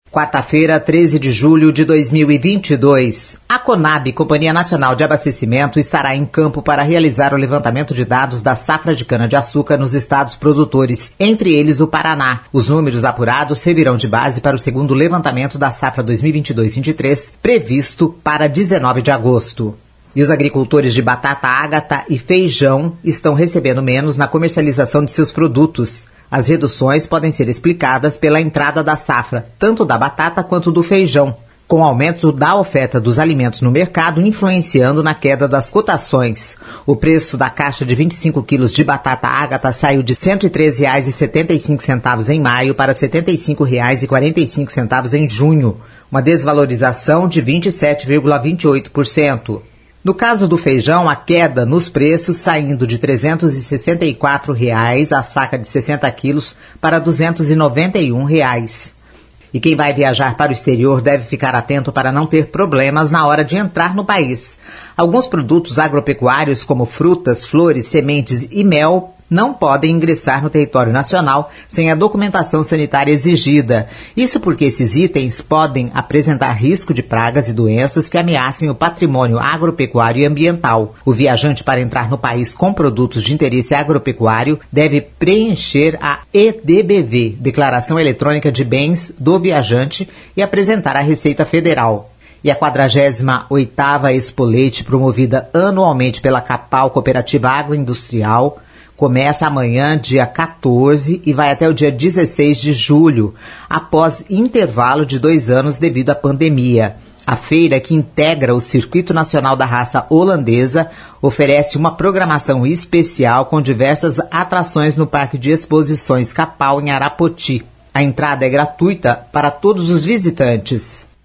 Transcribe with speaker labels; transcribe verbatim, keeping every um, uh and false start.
Speaker 1: Quarta-feira, treze de julho de dois mil e vinte e dois. A Conab, Companhia Nacional de Abastecimento, estará em campo para realizar o levantamento de dados da safra de cana-de-açúcar nos estados produtores, entre eles o Paraná. Os números apurados servirão de base para o segundo levantamento da safra dois mil e vinte e dois vinte e três, previsto para dezenove de agosto. E os agricultores de batata ágata e feijão estão recebendo menos na comercialização de seus produtos. As reduções podem ser explicadas pela entrada da safra, tanto da batata quanto do feijão, com o aumento da oferta dos alimentos no mercado influenciando na queda das cotações. O preço da caixa de vinte e cinco quilos de batata ágata saiu de cento e treze reais e setenta e cinco centavos em maio para setenta e cinco reais e quarenta e cinco centavos em junho, uma desvalorização de vinte e sete vírgula vinte e oito por cento. No caso do feijão, a queda nos preços saindo de trezentos e sessenta e quatro reais a saca de sessenta quilos para duzentos e noventa e um reais. E quem vai viajar para o exterior deve ficar atento para não ter problemas na hora de entrar no país. Alguns produtos agropecuários, como frutas, flores, sementes e mel, não podem ingressar no território nacional sem a documentação sanitária exigida. Isso porque esses itens podem apresentar risco de pragas e doenças que ameacem o patrimônio agropecuário e ambiental. O viajante, para entrar no país com produtos de interesse agropecuário, deve preencher a E D B V, Declaração Eletrônica de Bens do Viajante, e apresentar à Receita Federal. E a quadragésima oitava Expo Leite, promovida anualmente pela Capal Cooperativa Agroindustrial, começa amanhã, dia quatorze, e vai até o dia dezesseis de julho, após intervalo de dois anos devido à pandemia. A feira, que integra o Circuito Nacional da Raça Holandesa, oferece uma programação especial com diversas atrações no Parque de Exposições Capal, em Arapoti. A entrada é gratuita para todos os visitantes.